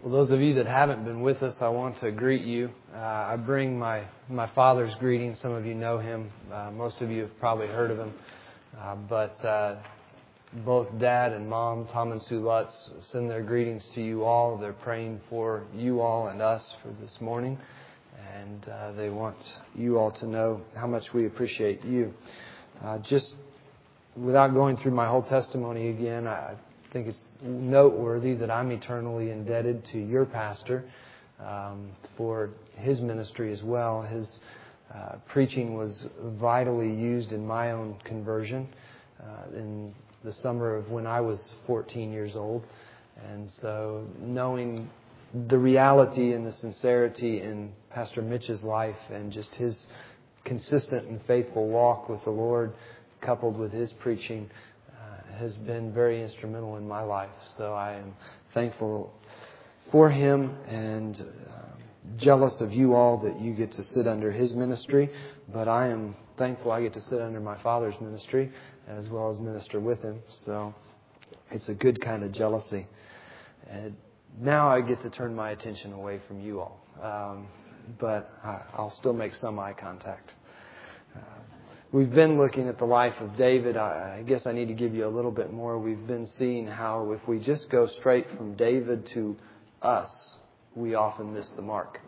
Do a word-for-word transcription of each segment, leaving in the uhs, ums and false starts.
Well, those of you that haven't been with us, I want to greet you. Uh, I bring my, my father's greetings. Some of you know him. Uh, most of you have probably heard of him. Uh, but uh, both Dad and Mom, Tom and Sue Lutz, send their greetings to you all. They're praying for you all and us for this morning. And uh, they want you all to know how much we appreciate you. Uh, just without going through my whole testimony again, I I think it's noteworthy that I'm eternally indebted to your pastor um, for his ministry as well. His uh, preaching was vitally used in my own conversion uh, in the summer of when I was fourteen years old. And so knowing the reality and the sincerity in Pastor Mitch's life and just his consistent and faithful walk with the Lord coupled with his preaching has been very instrumental in my life. So I am thankful for him and uh, jealous of you all that you get to sit under his ministry. But I am thankful I get to sit under my father's ministry as well as minister with him. So it's a good kind of jealousy. And now I get to turn my attention away from you all. Um, but I, I'll still make some eye contact. Uh, We've been looking at the life of David. I guess I need to give you a little bit more. We've been seeing how if we just go straight from David to us, we often miss the mark.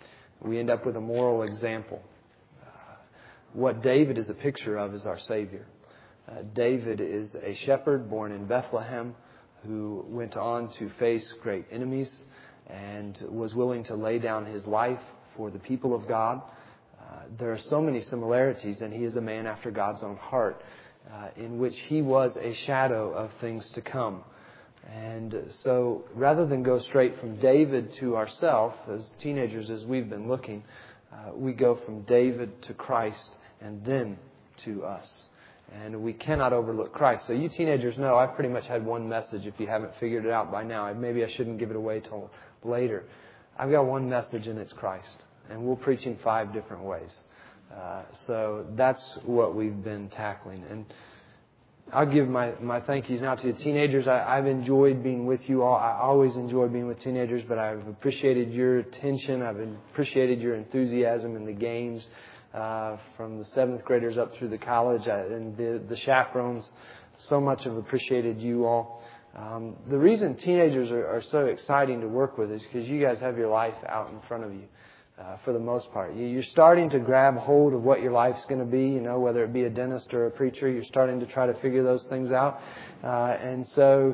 We end up with a moral example. Uh, what David is a picture of is our Savior. Uh, David is a shepherd born in Bethlehem who went on to face great enemies and was willing to lay down his life for the people of God. Uh, there are so many similarities, and he is a man after God's own heart, uh, in which he was a shadow of things to come. And so rather than go straight from David to ourselves, as teenagers, as we've been looking, uh, we go from David to Christ and then to us. And we cannot overlook Christ. So you teenagers know I've pretty much had one message if you haven't figured it out by now. Maybe I shouldn't give it away till later. I've got one message, and it's Christ. And we'll preach in five different ways. Uh, so that's what we've been tackling. And I'll give my, my thank yous now to the teenagers. I, I've enjoyed being with you all. I always enjoy being with teenagers, but I've appreciated your attention. I've appreciated your enthusiasm in the games uh, from the seventh graders up through the college I, and the, the chaperones. So much have appreciated you all. Um, the reason teenagers are, are so exciting to work with is because you guys have your life out in front of you. Uh, for the most part. You're starting to grab hold of what your life's going to be, you know, whether it be a dentist or a preacher. You're starting to try to figure those things out. Uh, and so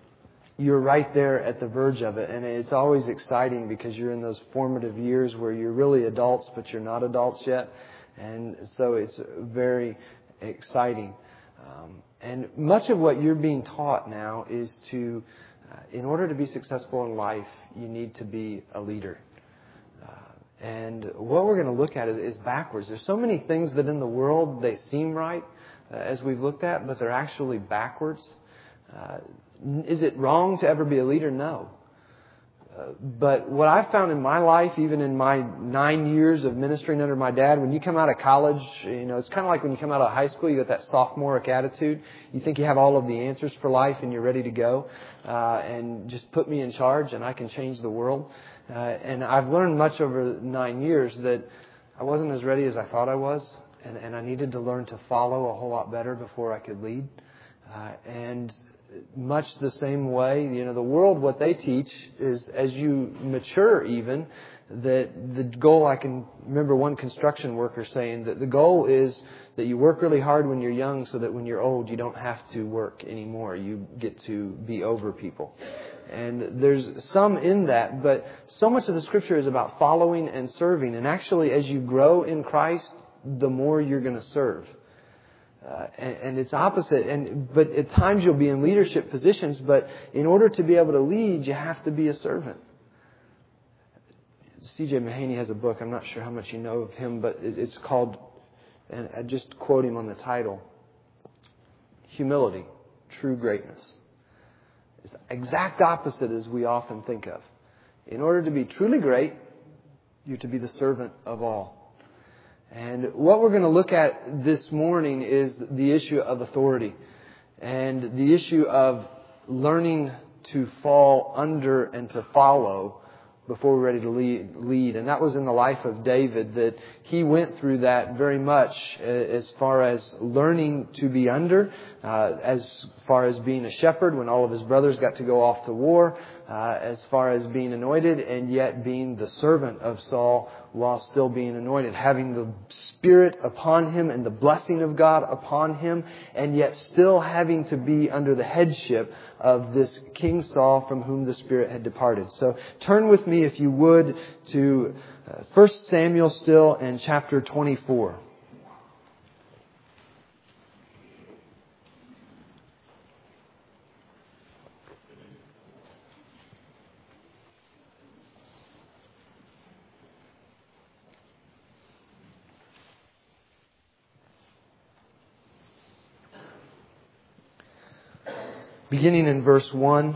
you're right there at the verge of it. And it's always exciting because you're in those formative years where you're really adults, but you're not adults yet. And so it's very exciting. Um, and much of what you're being taught now is to, uh, in order to be successful in life, you need to be a leader. And what we're going to look at is, is backwards. There's so many things that in the world, they seem right, uh, as we've looked at, but they're actually backwards. Uh, is it wrong to ever be a leader? No. Uh, but what I've found in my life, even in my nine years of ministering under my dad, when you come out of college, you know, it's kind of like when you come out of high school, you got that sophomoric attitude. You think you have all of the answers for life and you're ready to go. Uh, and just put me in charge and I can change the world. Uh, and I've learned much over nine years that I wasn't as ready as I thought I was. And, and I needed to learn to follow a whole lot better before I could lead. Uh, and much the same way, you know, the world, what they teach is as you mature even, that the goal, I can remember one construction worker saying that the goal is that you work really hard when you're young so that when you're old, you don't have to work anymore. You get to be over people. And there's some in that, but so much of the Scripture is about following and serving. And actually, as you grow in Christ, the more you're going to serve. Uh, and, and it's opposite. And but at times you'll be in leadership positions, but in order to be able to lead, you have to be a servant. C J Mahaney has a book. I'm not sure how much you know of him, but it, it's called, and I just quote him on the title, Humility, True Greatness. It's the exact opposite as we often think of. In order to be truly great, you're to be the servant of all. And what we're going to look at this morning is the issue of authority and the issue of learning to fall under and to follow before we're ready to lead, lead. And that was in the life of David, that he went through that very much as far as learning to be under, uh, as far as being a shepherd when all of his brothers got to go off to war, uh, as far as being anointed and yet being the servant of Saul while still being anointed, having the Spirit upon him and the blessing of God upon him, and yet still having to be under the headship of this King Saul from whom the Spirit had departed. So turn with me, if you would, to uh, First Samuel still and chapter twenty-four. Beginning in verse one,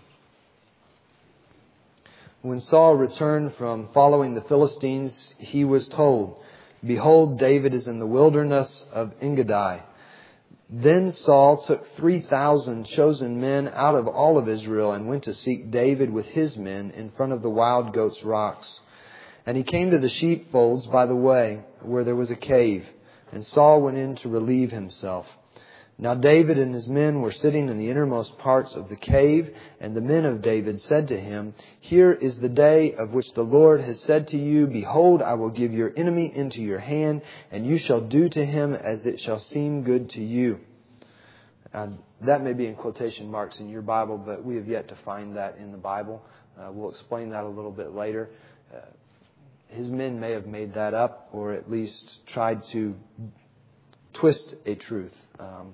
when Saul returned from following the Philistines, he was told, "Behold, David is in the wilderness of Engedi." Then Saul took three thousand chosen men out of all of Israel and went to seek David with his men in front of the wild goats' rocks. And he came to the sheepfolds by the way, where there was a cave, and Saul went in to relieve himself. Now David and his men were sitting in the innermost parts of the cave, and the men of David said to him, "Here is the day of which the Lord has said to you, Behold, I will give your enemy into your hand, and you shall do to him as it shall seem good to you." Uh, that may be in quotation marks in your Bible, but we have yet to find that in the Bible. Uh, we'll explain that a little bit later. Uh, his men may have made that up, or at least tried to twist a truth. Um,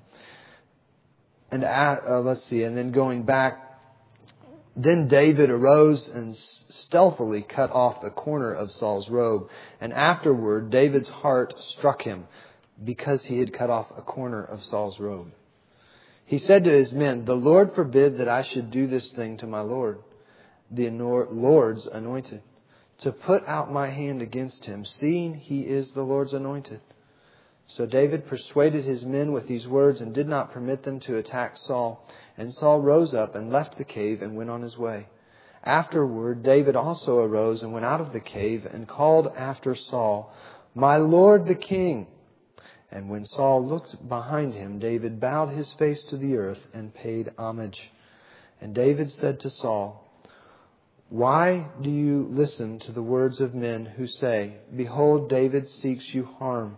and uh, uh, let's see, and then going back, then David arose and stealthily cut off the corner of Saul's robe. And afterward, David's heart struck him because he had cut off a corner of Saul's robe. He said to his men, "The Lord forbid that I should do this thing to my Lord, the Lord's anointed, to put out my hand against him, seeing he is the Lord's anointed." So David persuaded his men with these words and did not permit them to attack Saul. And Saul rose up and left the cave and went on his way. Afterward, David also arose and went out of the cave and called after Saul, "My Lord the king." And when Saul looked behind him, David bowed his face to the earth and paid homage. And David said to Saul, "Why do you listen to the words of men who say, Behold, David seeks you harm?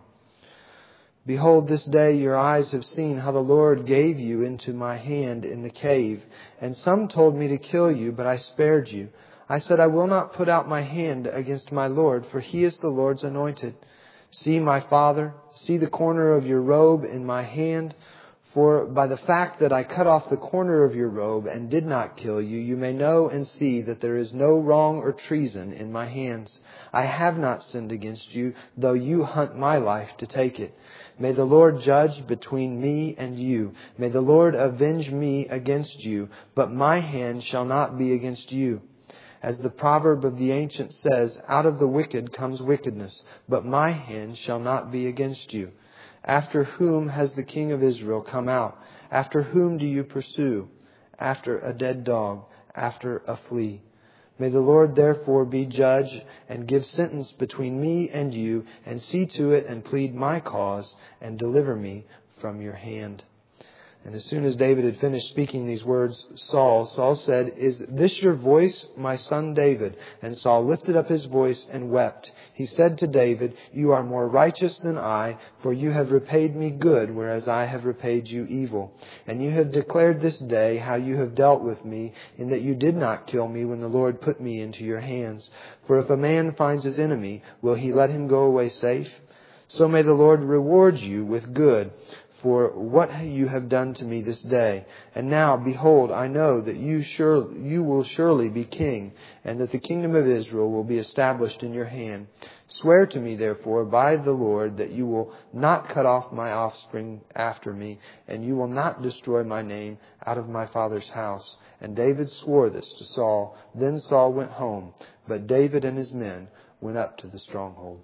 Behold, this day your eyes have seen how the Lord gave you into my hand in the cave. And some told me to kill you, but I spared you. I said, I will not put out my hand against my Lord, for he is the Lord's anointed. See, my father, see the corner of your robe in my hand. For by the fact that I cut off the corner of your robe and did not kill you, you may know and see that there is no wrong or treason in my hands. I have not sinned against you, though you hunt my life to take it. May the Lord judge between me and you. May the Lord avenge me against you, but my hand shall not be against you. As the proverb of the ancient says, out of the wicked comes wickedness, but my hand shall not be against you. After whom has the king of Israel come out? After whom do you pursue? After a dead dog, after a flea. May the Lord therefore be judge and give sentence between me and you, and see to it and plead my cause and deliver me from your hand." And as soon as David had finished speaking these words, Saul, Saul said, "Is this your voice, my son David?" And Saul lifted up his voice and wept. He said to David, "You are more righteous than I, for you have repaid me good, whereas I have repaid you evil. And you have declared this day how you have dealt with me, in that you did not kill me when the Lord put me into your hands. For if a man finds his enemy, will he let him go away safe? So may the Lord reward you with good for what you have done to me this day. And now, behold, I know that you sure you will surely be king, and that the kingdom of Israel will be established in your hand. Swear to me, therefore, by the Lord, that you will not cut off my offspring after me, and you will not destroy my name out of my father's house." And David swore this to Saul. Then Saul went home, but David and his men went up to the stronghold.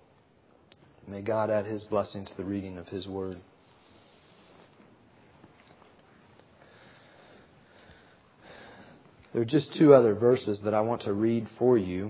May God add his blessing to the reading of his word. There are just two other verses that I want to read for you.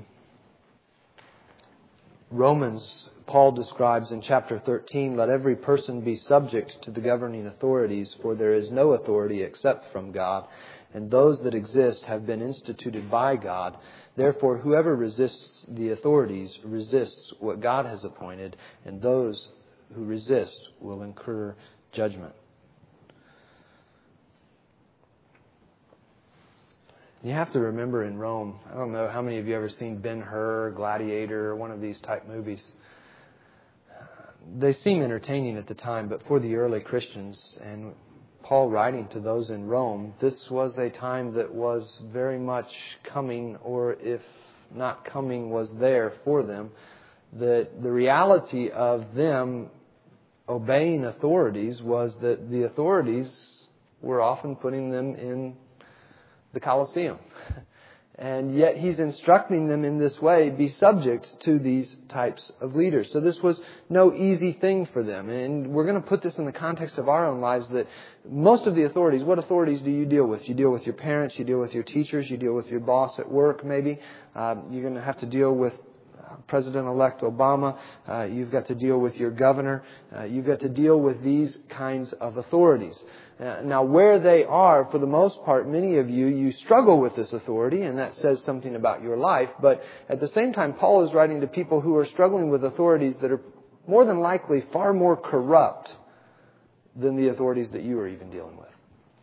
Romans, Paul describes in chapter thirteen, "Let every person be subject to the governing authorities, for there is no authority except from God, and those that exist have been instituted by God. Therefore, whoever resists the authorities resists what God has appointed, and those who resist will incur judgment." You have to remember in Rome, I don't know how many of you have ever seen Ben-Hur, Gladiator, or one of these type movies. They seem entertaining at the time, but for the early Christians, and Paul writing to those in Rome, this was a time that was very much coming, or if not coming, was there for them. That the reality of them obeying authorities was that the authorities were often putting them in the Colosseum. And yet he's instructing them in this way, be subject to these types of leaders. So this was no easy thing for them. And we're going to put this in the context of our own lives, that most of the authorities, what authorities do you deal with? You deal with your parents, you deal with your teachers, you deal with your boss at work maybe. Uh, you're going to have to deal with President-elect Obama. Uh, you've got to deal with your governor. Uh, you've got to deal with these kinds of authorities. Uh, now, where they are, for the most part, many of you, you struggle with this authority, and that says something about your life. But at the same time, Paul is writing to people who are struggling with authorities that are more than likely far more corrupt than the authorities that you are even dealing with.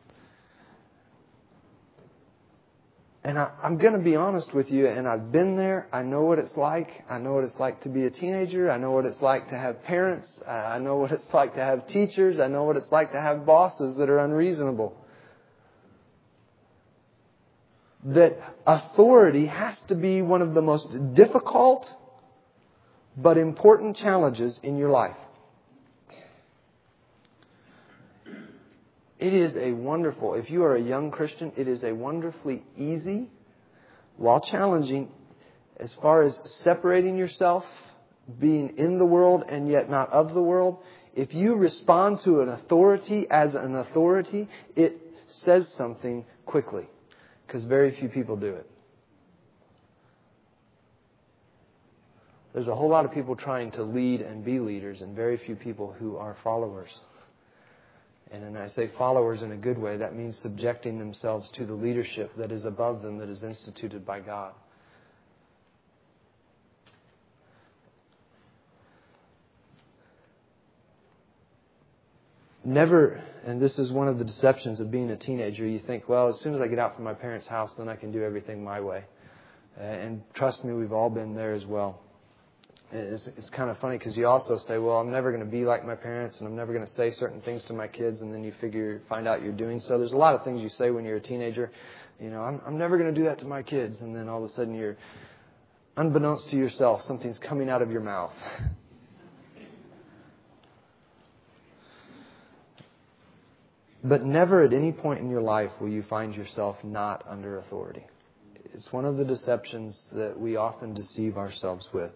And I, I'm going to be honest with you, and I've been there. I know what it's like. I know what it's like to be a teenager. I know what it's like to have parents. I know what it's like to have teachers. I know what it's like to have bosses that are unreasonable. That authority has to be one of the most difficult but important challenges in your life. It is a wonderful, if you are a young Christian, it is a wonderfully easy, while challenging, as far as separating yourself, being in the world and yet not of the world. If you respond to an authority as an authority, it says something quickly, because very few people do it. There's a whole lot of people trying to lead and be leaders, and very few people who are followers. And when I say followers in a good way, that means subjecting themselves to the leadership that is above them, that is instituted by God. Never, and this is one of the deceptions of being a teenager, you think, well, as soon as I get out from my parents' house, then I can do everything my way. Uh, and trust me, we've all been there as well. It's, it's kind of funny because you also say, well, I'm never going to be like my parents, and I'm never going to say certain things to my kids, and then you figure, find out you're doing so. There's a lot of things you say when you're a teenager. You know, I'm, I'm never going to do that to my kids, and then all of a sudden you're, unbeknownst to yourself, something's coming out of your mouth. But never at any point in your life will you find yourself not under authority. It's one of the deceptions that we often deceive ourselves with.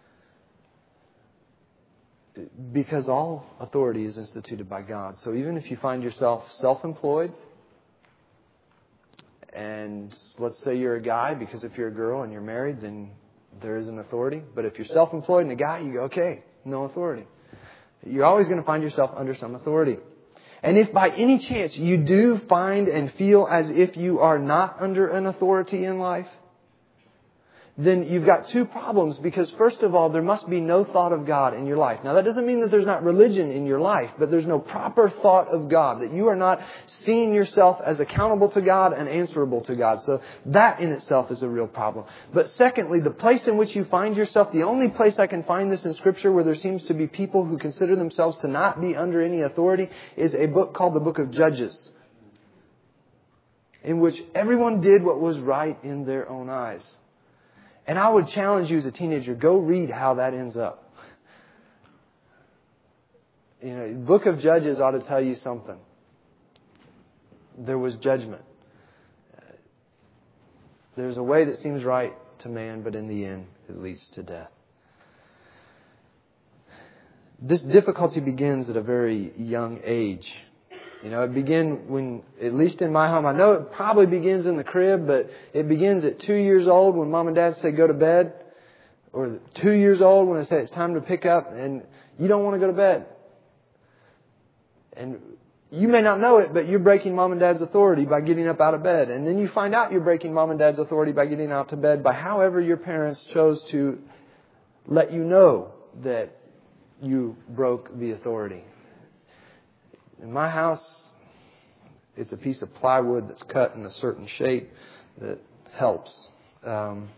Because all authority is instituted by God. So even if you find yourself self-employed, and let's say you're a guy, because if you're a girl and you're married, then there is an authority. But if you're self-employed and a guy, you go, okay, no authority. You're always going to find yourself under some authority. And if by any chance you do find and feel as if you are not under an authority in life, then you've got two problems, because first of all, there must be no thought of God in your life. Now, that doesn't mean that there's not religion in your life, but there's no proper thought of God, that you are not seeing yourself as accountable to God and answerable to God. So that in itself is a real problem. But secondly, the place in which you find yourself, the only place I can find this in Scripture where there seems to be people who consider themselves to not be under any authority, is a book called the Book of Judges, in which everyone did what was right in their own eyes. And I would challenge you as a teenager, go read how that ends up. You know, the Book of Judges ought to tell you something. There was judgment. There's a way that seems right to man, but in the end, it leads to death. This difficulty begins at a very young age You know, it begin when, at least in my home, I know it probably begins in the crib, but it begins at two years old when mom and dad say go to bed, or two years old when they say it's time to pick up, and you don't want to go to bed. And you may not know it, but you're breaking mom and dad's authority by getting up out of bed. And then you find out you're breaking mom and dad's authority by getting out to bed by however your parents chose to let you know that you broke the authority. In my house, it's a piece of plywood that's cut in a certain shape that helps. Um,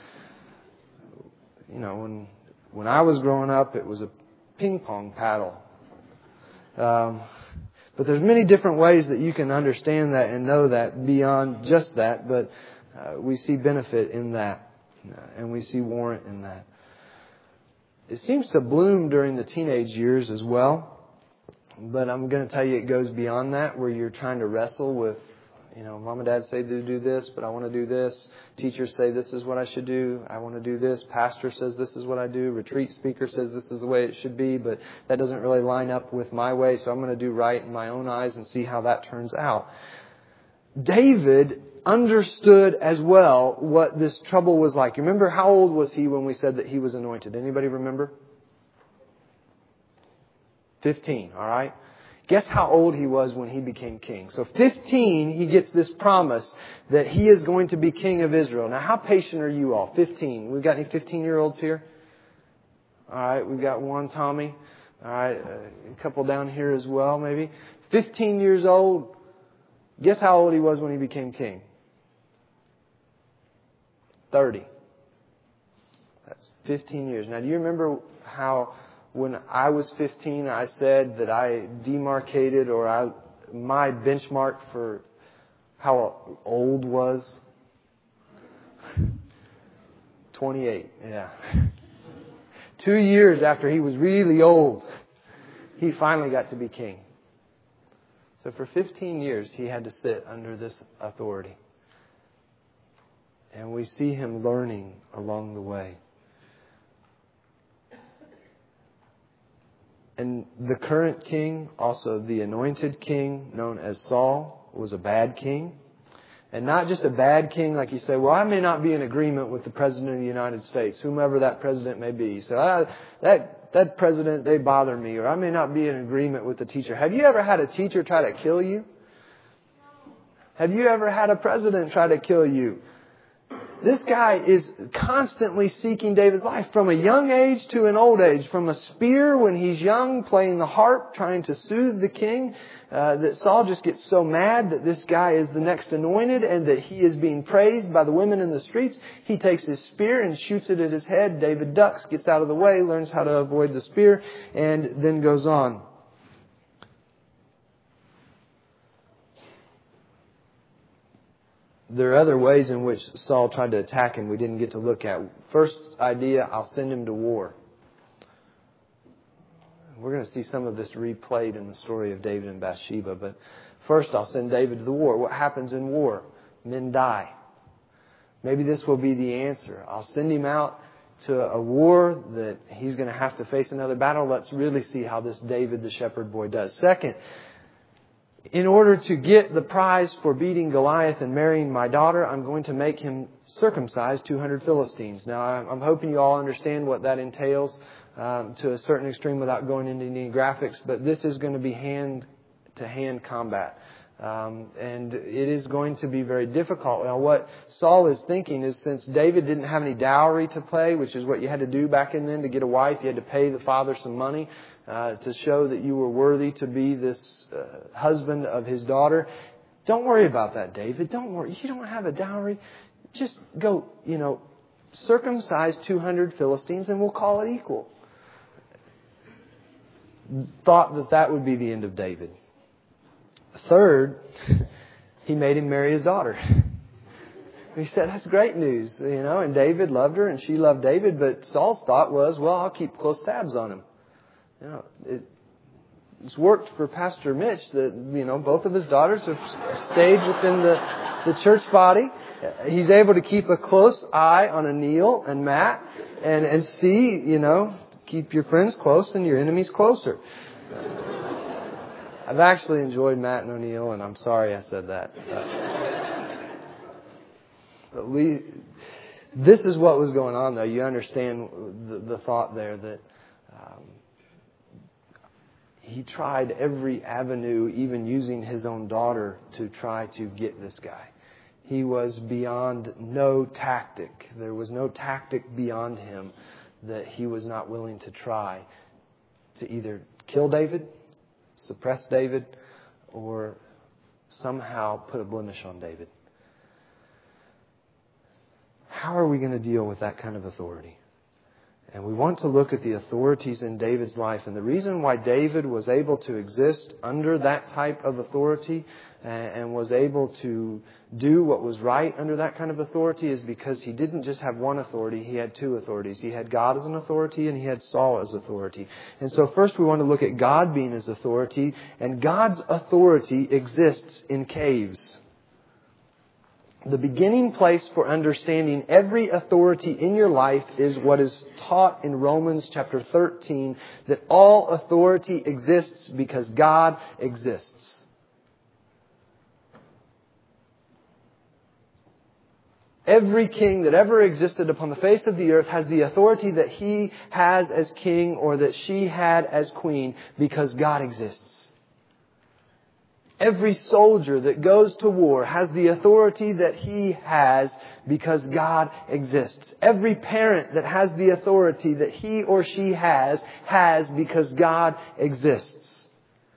you know, when when I was growing up, it was a ping pong paddle. Um, but there's many different ways that you can understand that and know that beyond just that. But uh, we see benefit in that, uh, and we see warrant in that. It seems to bloom during the teenage years as well. But I'm going to tell you it goes beyond that, where you're trying to wrestle with, you know, mom and dad say to do this, but I want to do this. Teachers say this is what I should do. I want to do this. Pastor says this is what I do. Retreat speaker says this is the way it should be, but that doesn't really line up with my way, so I'm going to do right in my own eyes and see how that turns out. David understood as well what this trouble was like. You remember, how old was he when we said that he was anointed? Anybody remember? fifteen, all right? Guess how old he was when he became king. So fifteen, he gets this promise that he is going to be king of Israel. Now, how patient are you all? fifteen. We've got any fifteen-year-olds here? All right, we've got one, Tommy. All right, a couple down here as well, maybe. fifteen years old. Guess how old he was when he became king? thirty. That's fifteen years. Now, do you remember how... when I was fifteen, I said that I demarcated or I, my benchmark for how old was? twenty-eight, yeah. Two years after he was really old, he finally got to be king. So for fifteen years, he had to sit under this authority. And we see him learning along the way. And the current king, also the anointed king, known as Saul, was a bad king. And not just a bad king, like you say, well, I may not be in agreement with the President of the United States, whomever that president may be. So I, that that president, they bother me. Or I may not be in agreement with the teacher. Have you ever had a teacher try to kill you? Have you ever had a president try to kill you? This guy is constantly seeking David's life from a young age to an old age. From a spear when he's young, playing the harp, trying to soothe the king, uh, that Saul just gets so mad that this guy is the next anointed and that he is being praised by the women in the streets. He takes his spear and shoots it at his head. David ducks, gets out of the way, learns how to avoid the spear, and then goes on. There are other ways in which Saul tried to attack him we didn't get to look at. First idea, I'll send him to war. We're going to see some of this replayed in the story of David and Bathsheba. But first, I'll send David to the war. What happens in war? Men die. Maybe this will be the answer. I'll send him out to a war that he's going to have to face another battle. Let's really see how this David, the shepherd boy, does. Second, in order to get the prize for beating Goliath and marrying my daughter, I'm going to make him circumcise two hundred Philistines. Now, I'm hoping you all understand what that entails um, to a certain extreme without going into any graphics. But this is going to be hand-to-hand combat. Um, and it is going to be very difficult. Now, what Saul is thinking is, since David didn't have any dowry to pay, which is what you had to do back in then to get a wife, you had to pay the father some money uh, to show that you were worthy to be this uh, husband of his daughter. Don't worry about that, David. Don't worry. You don't have a dowry. Just go, you know, circumcise two hundred Philistines and we'll call it equal. Thought that that would be the end of David. Third, he made him marry his daughter. He said, that's great news, you know, and David loved her and she loved David, but Saul's thought was, well, I'll keep close tabs on him. You know, it, it's worked for Pastor Mitch that, you know, both of his daughters have stayed within the, the church body. He's able to keep a close eye on Anil and Matt and, and see, you know, keep your friends close and your enemies closer. I've actually enjoyed Matt and O'Neill, and I'm sorry I said that. Uh, but we, this is what was going on, though. You understand the, the thought there that um, he tried every avenue, even using his own daughter, to try to get this guy. He was beyond no tactic. There was no tactic beyond him that he was not willing to try to either kill David, suppress David, or somehow put a blemish on David. How are we going to deal with that kind of authority? And we want to look at the authorities in David's life. And the reason why David was able to exist under that type of authority and was able to do what was right under that kind of authority is because he didn't just have one authority, he had two authorities. He had God as an authority and he had Saul as authority. And so first we want to look at God being his authority. And God's authority exists in caves. The beginning place for understanding every authority in your life is what is taught in Romans chapter thirteen, that all authority exists because God exists. Every king that ever existed upon the face of the earth has the authority that he has as king or that she had as queen because God exists. Every soldier that goes to war has the authority that he has because God exists. Every parent that has the authority that he or she has, has because God exists.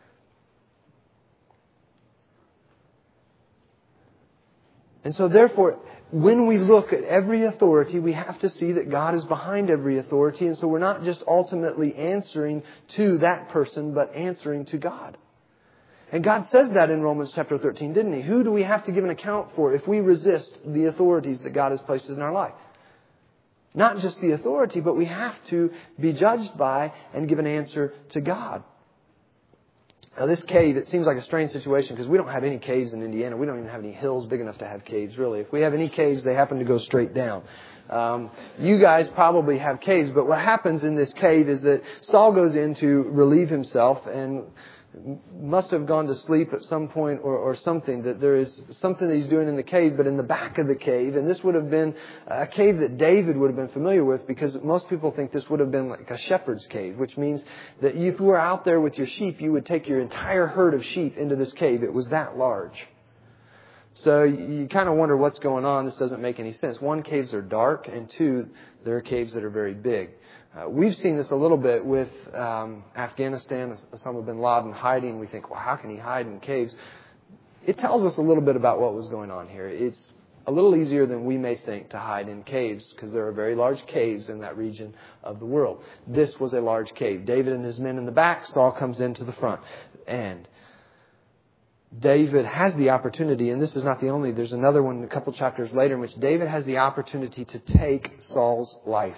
And so therefore, when we look at every authority, we have to see that God is behind every authority. And so we're not just ultimately answering to that person, but answering to God. And God says that in Romans chapter thirteen, didn't He? Who do we have to give an account for if we resist the authorities that God has placed in our life? Not just the authority, but we have to be judged by and give an answer to God. Now this cave, it seems like a strange situation because we don't have any caves in Indiana. We don't even have any hills big enough to have caves, really. If we have any caves, they happen to go straight down. Um, you guys probably have caves, but what happens in this cave is that Saul goes in to relieve himself and must have gone to sleep at some point or, or something, that there is something that he's doing in the cave, but in the back of the cave, and this would have been a cave that David would have been familiar with because most people think this would have been like a shepherd's cave, which means that if you were out there with your sheep, you would take your entire herd of sheep into this cave. It was that large. So you kind of wonder what's going on. This doesn't make any sense. One, caves are dark, and two, there are caves that are very big. Uh, we've seen this a little bit with um, Afghanistan, Osama bin Laden hiding. We think, well, how can he hide in caves? It tells us a little bit about what was going on here. It's a little easier than we may think to hide in caves because there are very large caves in that region of the world. This was a large cave. David and his men in the back, Saul comes into the front. And David has the opportunity, and this is not the only, there's another one a couple chapters later in which David has the opportunity to take Saul's life.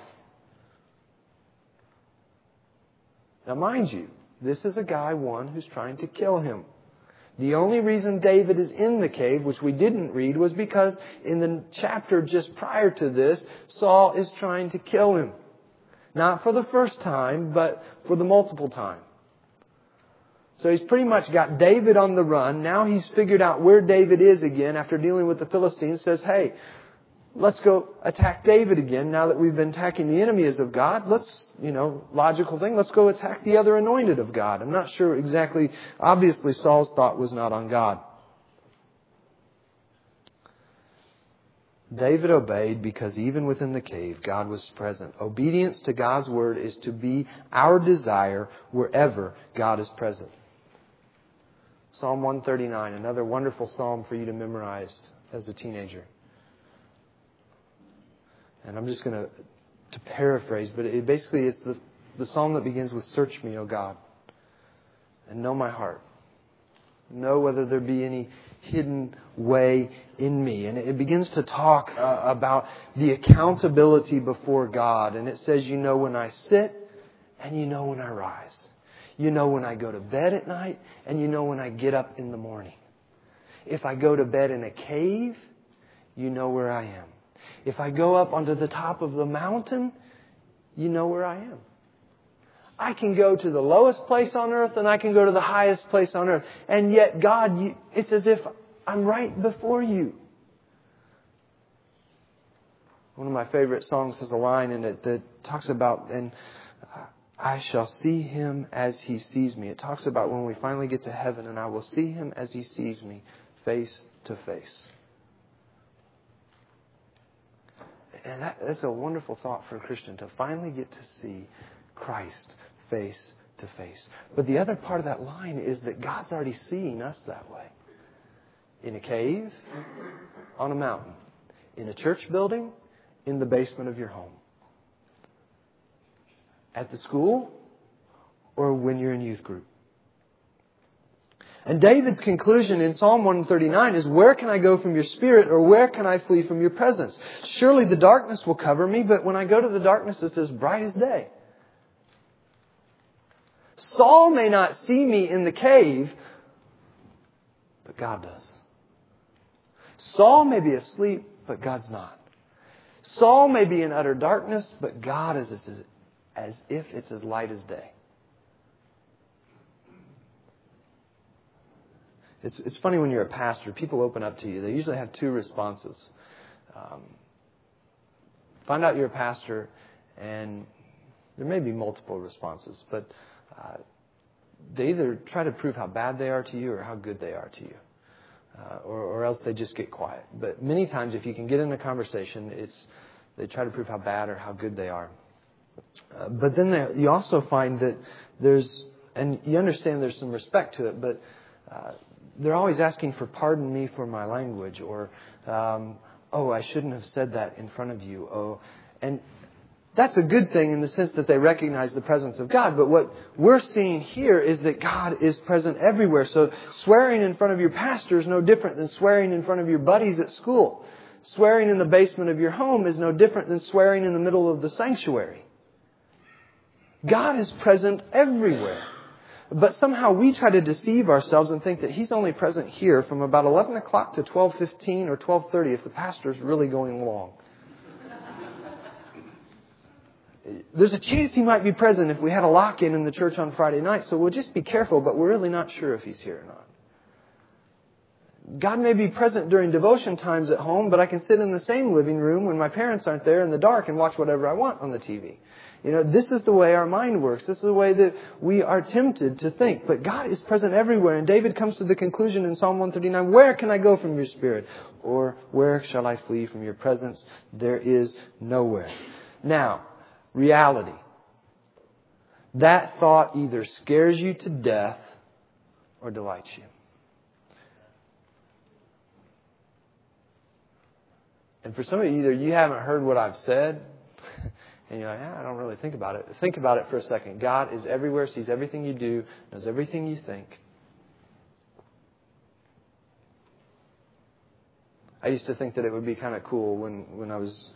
Now, mind you, this is a guy, one, who's trying to kill him. The only reason David is in the cave, which we didn't read, was because in the chapter just prior to this, Saul is trying to kill him. Not for the first time, but for the multiple time. So he's pretty much got David on the run. Now he's figured out where David is again after dealing with the Philistines. Says, hey, let's go attack David again. Now that we've been attacking the enemies of God, let's, you know, logical thing, let's go attack the other anointed of God. I'm not sure exactly. Obviously, Saul's thought was not on God. David obeyed because even within the cave, God was present. Obedience to God's word is to be our desire wherever God is present. Psalm one thirty-nine, another wonderful psalm for you to memorize as a teenager. And I'm just going to to paraphrase, but it basically is the, the psalm that begins with, "Search me, O God, and know my heart. Know whether there be any hidden way in me." And it begins to talk uh, about the accountability before God. And it says, you know when I sit and you know when I rise. You know when I go to bed at night and you know when I get up in the morning. If I go to bed in a cave, you know where I am. If I go up onto the top of the mountain, you know where I am. I can go to the lowest place on earth and I can go to the highest place on earth. And yet, God, you, it's as if I'm right before you. One of my favorite songs has a line in it that talks about, and I shall see Him as He sees me. It talks about when we finally get to heaven, and I will see Him as He sees me, face to face. And that, that's a wonderful thought for a Christian, to finally get to see Christ face to face. But the other part of that line is that God's already seeing us that way. In a cave, on a mountain, in a church building, in the basement of your home, at the school, or when you're in youth group. And David's conclusion in Psalm one thirty-nine is, where can I go from your Spirit, or where can I flee from your presence? Surely the darkness will cover me, but when I go to the darkness, it's as bright as day. Saul may not see me in the cave, but God does. Saul may be asleep, but God's not. Saul may be in utter darkness, but God is as, as if it's as light as day. It's, it's funny when you're a pastor, people open up to you. They usually have two responses. Um, find out you're a pastor, and there may be multiple responses, but uh, they either try to prove how bad they are to you or how good they are to you. Uh, or, or else they just get quiet. But many times, if you can get in a conversation, it's they try to prove how bad or how good they are. Uh, but then they, you also find that there's, and you understand there's some respect to it, but uh, they're always asking for pardon me for my language, or um, oh, I shouldn't have said that in front of you. Oh, and that's a good thing in the sense that they recognize the presence of God. But what we're seeing here is that God is present everywhere. So swearing in front of your pastor is no different than swearing in front of your buddies at school. Swearing in the basement of your home is no different than swearing in the middle of the sanctuary. God is present everywhere. But somehow we try to deceive ourselves and think that He's only present here from about eleven o'clock to twelve fifteen or twelve thirty if the pastor's really going long. There's a chance He might be present if we had a lock-in in the church on Friday night, so we'll just be careful, but we're really not sure if He's here or not. God may be present during devotion times at home, but I can sit in the same living room when my parents aren't there in the dark and watch whatever I want on the T V. You know, this is the way our mind works. This is the way that we are tempted to think. But God is present everywhere. And David comes to the conclusion in Psalm one thirty-nine, where can I go from your Spirit? Or where shall I flee from your presence? There is nowhere. Now, reality. That thought either scares you to death or delights you. And for some of you, either you haven't heard what I've said, and you're like, yeah, I don't really think about it. Think about it for a second. God is everywhere, sees everything you do, knows everything you think. I used to think that it would be kind of cool when, when I was,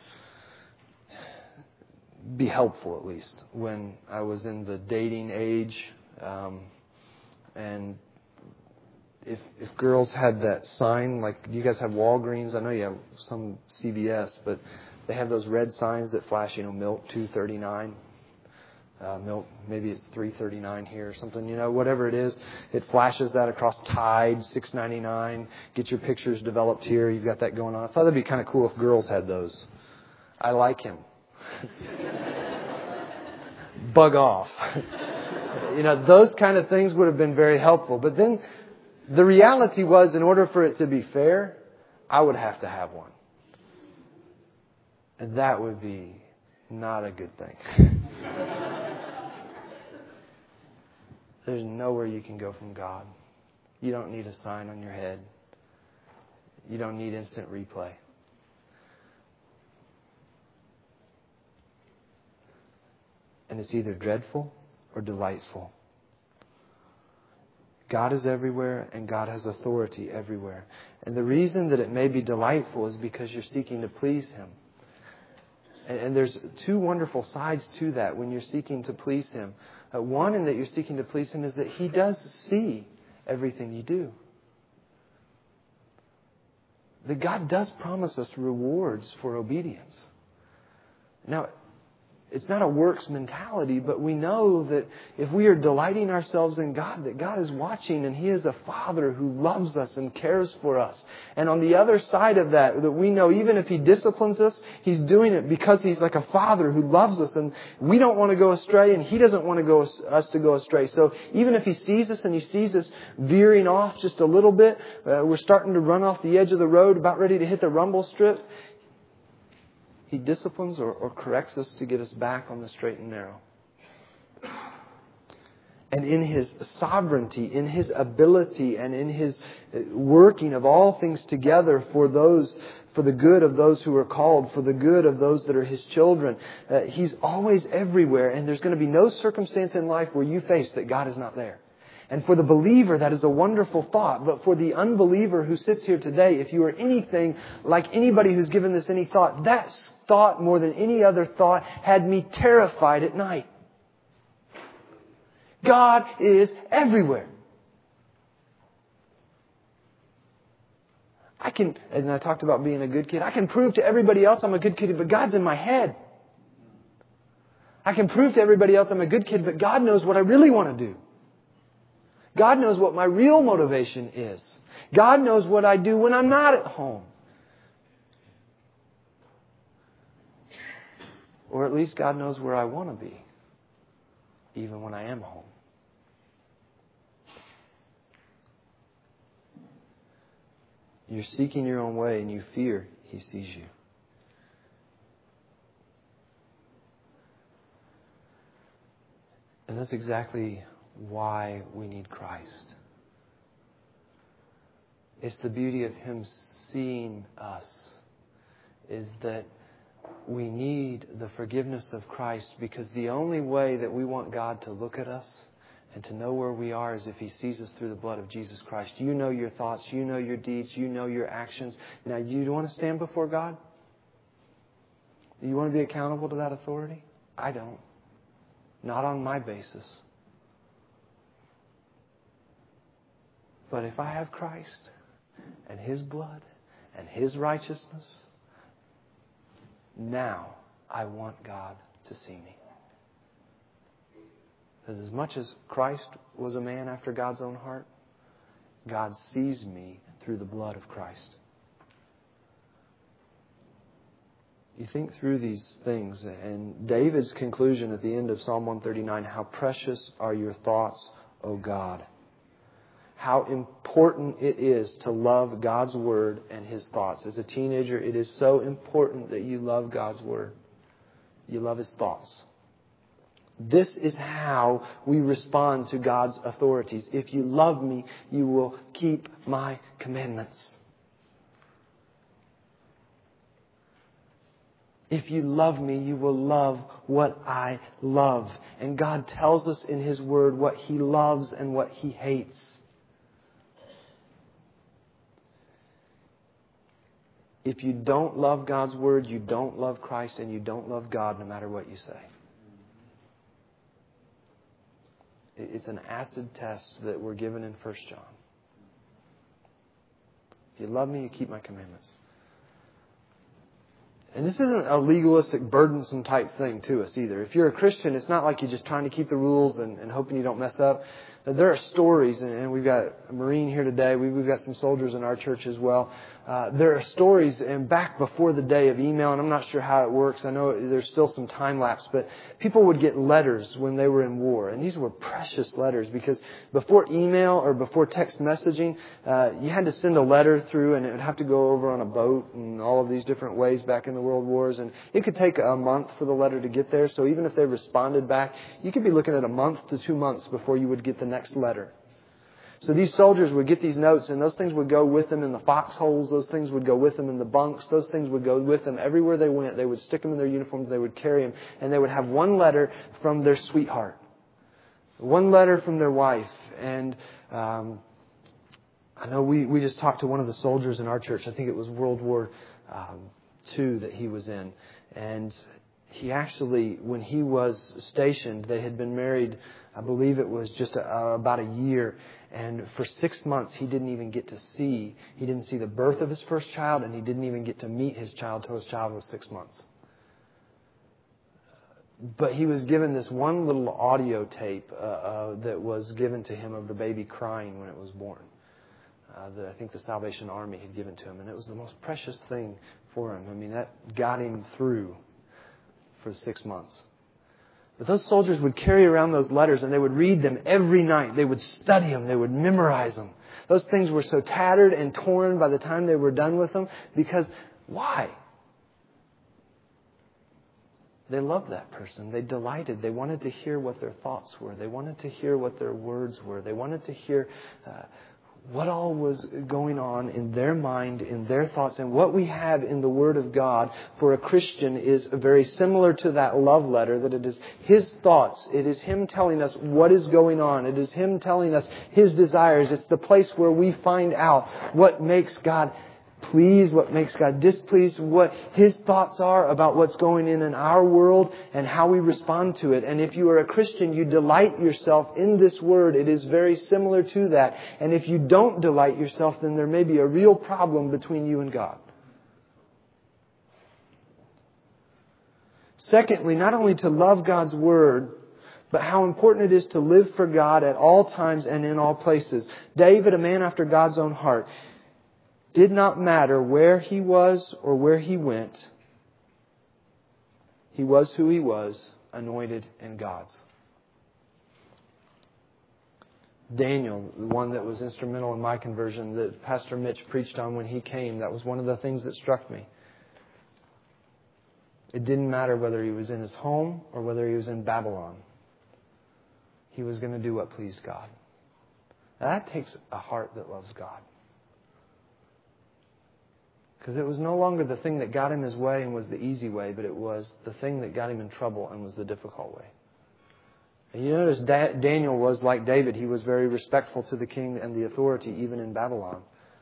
be helpful at least, when I was in the dating age, um, and If if girls had that sign, like you guys have Walgreens, I know you have some C V S, but they have those red signs that flash, you know, milk two thirty-nine, uh, milk maybe it's three thirty-nine here or something, you know, whatever it is, it flashes that across Tide six ninety-nine. Get your pictures developed here. You've got that going on. I thought that'd be kind of cool if girls had those. I like him. Bug off. You know, those kind of things would have been very helpful. But then the reality was, in order for it to be fair, I would have to have one. And that would be not a good thing. There's nowhere you can go from God. You don't need a sign on your head. You don't need instant replay. And it's either dreadful or delightful. God is everywhere, and God has authority everywhere. And the reason that it may be delightful is because you're seeking to please Him. And, and there's two wonderful sides to that when you're seeking to please Him. Uh, one, in that you're seeking to please Him, is that He does see everything you do. That God does promise us rewards for obedience. Now, It's not a works mentality, but we know that if we are delighting ourselves in God, that God is watching and He is a Father who loves us and cares for us. And on the other side of that, that we know even if He disciplines us, He's doing it because He's like a Father who loves us, and we don't want to go astray and He doesn't want to go us to go astray. So even if He sees us and He sees us veering off just a little bit, uh, we're starting to run off the edge of the road, about ready to hit the rumble strip, He disciplines or, or corrects us to get us back on the straight and narrow. And in His sovereignty, in His ability, and in His working of all things together for those, for the good of those who are called, for the good of those that are His children, uh, He's always everywhere. And there's going to be no circumstance in life where you face that God is not there. And for the believer, that is a wonderful thought. But for the unbeliever who sits here today, if you are anything like anybody who's given this any thought, that thought more than any other thought had me terrified at night. God is everywhere. I can, and I talked about being a good kid, I can prove to everybody else I'm a good kid, but God's in my head. I can prove to everybody else I'm a good kid, but God knows what I really want to do. God knows what my real motivation is. God knows what I do when I'm not at home. Or at least God knows where I want to be, even when I am home. You're seeking your own way and you fear He sees you. And that's exactly why we need Christ. It's the beauty of Him seeing us, is that we need the forgiveness of Christ, because the only way that we want God to look at us and to know where we are is if He sees us through the blood of Jesus Christ. You know your thoughts, you know your deeds, you know your actions. Now, do you want to stand before God? Do you want to be accountable to that authority? I don't. Not on my basis. But if I have Christ and His blood and His righteousness, now I want God to see me. Because as much as Christ was a man after God's own heart, God sees me through the blood of Christ. You think through these things, and David's conclusion at the end of Psalm one thirty-nine, how precious are your thoughts, O God. How important it is to love God's Word and His thoughts. As a teenager, it is so important that you love God's Word. You love His thoughts. This is how we respond to God's authorities. If you love me, you will keep my commandments. If you love me, you will love what I love. And God tells us in His Word what He loves and what He hates. If you don't love God's Word, you don't love Christ, and you don't love God no matter what you say. It's an acid test that we're given in First John. If you love me, you keep my commandments. And this isn't a legalistic, burdensome type thing to us either. If you're a Christian, it's not like you're just trying to keep the rules and, and hoping you don't mess up. There are stories, and we've got a Marine here today. We've got some soldiers in our church as well. Uh, there are stories, and back before the day of email, and I'm not sure how it works. I know there's still some time lapse, but people would get letters when they were in war. And these were precious letters, because before email or before text messaging, uh, you had to send a letter through, and it would have to go over on a boat and all of these different ways back in the World Wars. And it could take a month for the letter to get there. So even if they responded back, you could be looking at a month to two months before you would get the next letter. So these soldiers would get these notes, and those things would go with them in the foxholes. Those things would go with them in the bunks. Those things would go with them everywhere they went. They would stick them in their uniforms. They would carry them. And they would have one letter from their sweetheart. One letter from their wife. And um, I know we, we just talked to one of the soldiers in our church. I think it was World War um, Two that he was in. And he actually, when he was stationed, they had been married, I believe it was just a, uh, about a year. And for six months, he didn't even get to see, he didn't see the birth of his first child, and he didn't even get to meet his child till his child was six months. But he was given this one little audio tape uh, uh, that was given to him of the baby crying when it was born. Uh, that I think the Salvation Army had given to him. And it was the most precious thing for him. I mean, that got him through for six months. But those soldiers would carry around those letters and they would read them every night. They would study them. They would memorize them. Those things were so tattered and torn by the time they were done with them. Because why? They loved that person. They delighted. They wanted to hear what their thoughts were. They wanted to hear what their words were. They wanted to hear uh, what all was going on in their mind, in their thoughts. And what we have in the Word of God for a Christian is very similar to that love letter, that it is His thoughts. It is Him telling us what is going on. It is Him telling us His desires. It's the place where we find out what makes God pleased, what makes God displeased, what His thoughts are about what's going in in our world and how we respond to it. And if you are a Christian, you delight yourself in this Word. It is very similar to that. And if you don't delight yourself, then there may be a real problem between you and God. Secondly, not only to love God's Word, but how important it is to live for God at all times and in all places. David, a man after God's own heart, did not matter where he was or where he went. He was who he was, anointed and God's. Daniel, the one that was instrumental in my conversion, that Pastor Mitch preached on when he came, that was one of the things that struck me. It didn't matter whether he was in his home or whether he was in Babylon. He was going to do what pleased God. Now that takes a heart that loves God. Because it was no longer the thing that got him his way and was the easy way, but it was the thing that got him in trouble and was the difficult way. And you notice da- Daniel was like David. He was very respectful to the king and the authority, even in Babylon.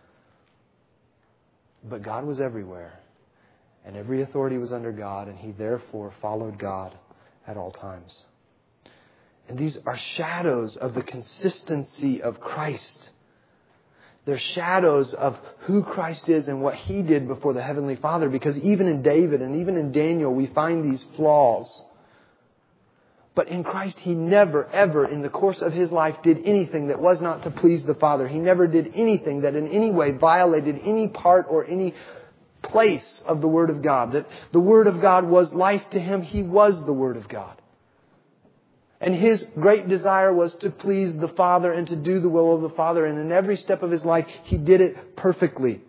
But God was everywhere. And every authority was under God, and he therefore followed God at all times. And these are shadows of the consistency of Christ. They're shadows of who Christ is and what He did before the Heavenly Father. Because even in David and even in Daniel, we find these flaws. But in Christ, He never, ever, in the course of His life, did anything that was not to please the Father. He never did anything that in any way violated any part or any place of the Word of God. That the Word of God was life to Him. He was the Word of God. And His great desire was to please the Father and to do the will of the Father. And in every step of His life, He did it perfectly.